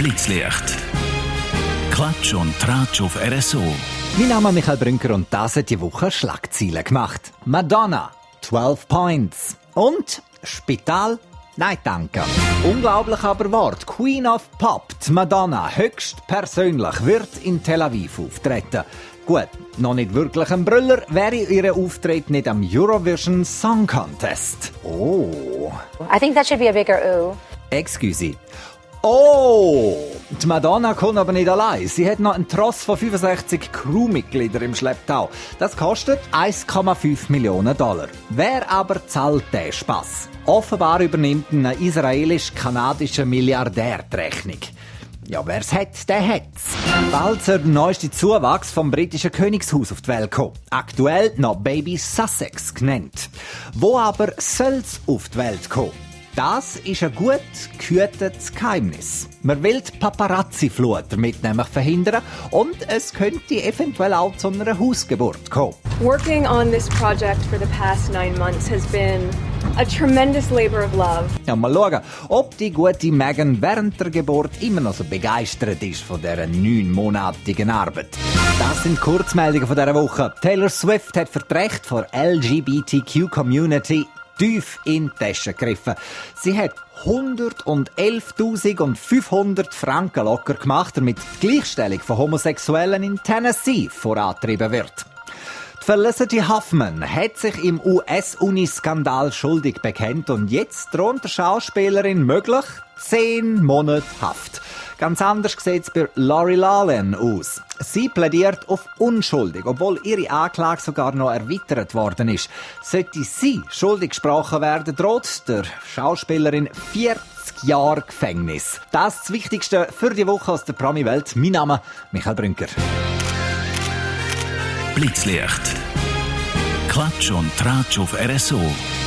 Blitzlicht. Klatsch und Tratsch auf RSO. Mein Name ist Michael Brünker und das hat die Woche Schlagzeilen gemacht. Madonna, 12 Points. Und Spital? Nein, danke. Unglaublich aber Wort. Queen of Pop, die Madonna, höchstpersönlich, wird in Tel Aviv auftreten. Gut, noch nicht wirklich ein Brüller, wäre ihr Auftritt nicht am Eurovision Song Contest. Oh. I think that should be a bigger ooh. Excuse. Oh! Die Madonna kommt aber nicht allein. Sie hat noch einen Tross von 65 Crewmitgliedern im Schlepptau. Das kostet 1,5 Millionen $. Wer aber zahlt den Spass? Offenbar übernimmt ein israelisch-kanadischer Milliardär die Rechnung. Ja, wer's hat, der hat's. Bald soll der neueste Zuwachs vom britischen Königshaus auf die Welt kommen. Aktuell noch Baby Sussex genannt. Wo aber soll's auf die Welt kommen? Das ist ein gut gehütetes Geheimnis. Man will die Paparazzi-Flut damit nämlich verhindern und es könnte eventuell auch zu einer Hausgeburt kommen. Working on this project for the past 9 months has been a tremendous labor of love. Ja, mal schauen, ob die gute Meghan während der Geburt immer noch so begeistert ist von dieser 9-monatigen Arbeit. Das sind Kurzmeldungen von dieser Woche. Taylor Swift hat für die Rechte der LGBTQ-Community tief in die Tasche gegriffen. Sie hat 111.500 Franken locker gemacht, damit die Gleichstellung von Homosexuellen in Tennessee vorangetrieben wird. Die Felicity Huffman hat sich im US-Uni-Skandal schuldig bekennt und jetzt droht der Schauspielerin möglich 10 Monate Haft. Ganz anders sieht es bei Lori Loughlin aus. Sie plädiert auf unschuldig, obwohl ihre Anklage sogar noch erweitert worden ist. Sollte sie schuldig gesprochen werden, droht der Schauspielerin 40 Jahre Gefängnis. Das ist das Wichtigste für die Woche aus der Promi-Welt. Mein Name Michael Brünker. Blitzlicht. Klatsch und Tratsch auf RSO.